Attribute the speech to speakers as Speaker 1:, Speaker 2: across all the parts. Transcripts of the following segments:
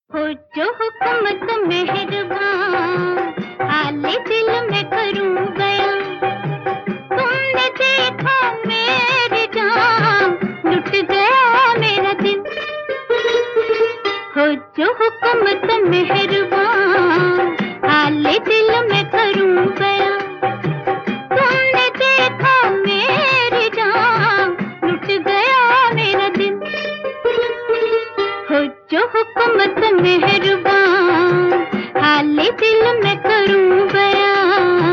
Speaker 1: हो जो हुकूमत मेहरबान, हाले दिल में करूं बयां। तुमने देखा मेरे जान, लुट गया मेरा दिल। हो जो हुकूमत मेहरबान, हाले दिल में करूं बयां। तुमने देखा मेरे जान, लुट गया मेरा दिल। हो जो हुकूमत मेहरबान, हाले दिल में करूं बयां।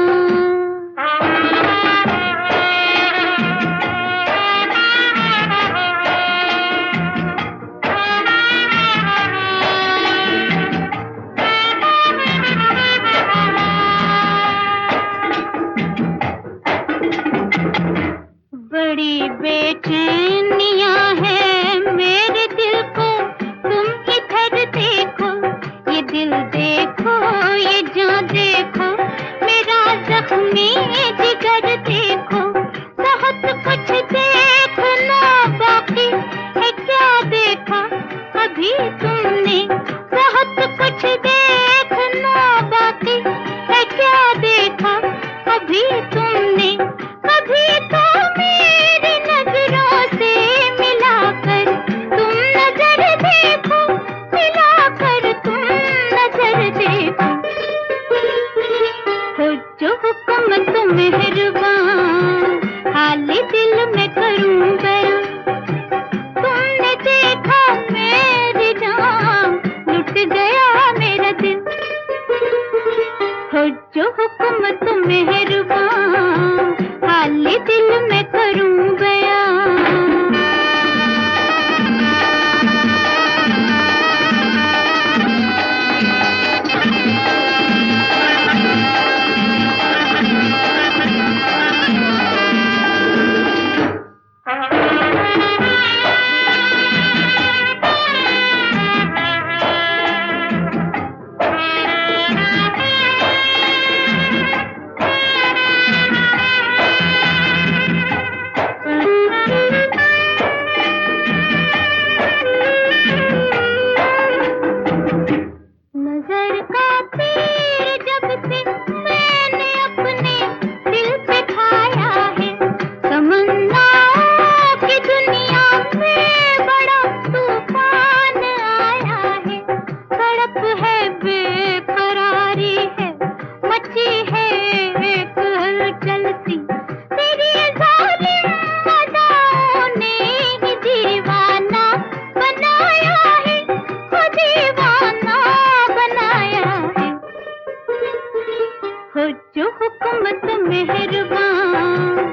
Speaker 1: बड़ी बेचैनियां हैं मेरे दिल को, तुम इधर देखो, ये दिल देखो, ये जान देखो, मेरा जख्मी जिगर देखो। बहुत कुछ देखना बाकी है, क्या देखा अभी तुमने? बहुत कुछ देखना बाकी है, क्या देखा अभी तुमने? कभी तो मेरी नजरों से मिलाकर तुम नजर देखो, मिलाकर तुम नजर देखो। हो जो हुकूमत मेहरबान, हाले दिल में करूं बयां। तुमने देखा मेरी जान, लुट गया मेरा दिल। हो जो हुकूमत मेहरबान, हाले दिल में करूं बयां। नजर का तीर जब से मैंने अपने दिल पे खाया है, तमन्नाओं की दुनिया में बड़ा तूफान आया है। तड़प है, बेकरारी है, मची है एक हलचल सी। तेरी जालिम अदाओं ने ही दीवाना बनाया है, वो दीवाना बनाया है। हो जो हुकूमत मेहरबान,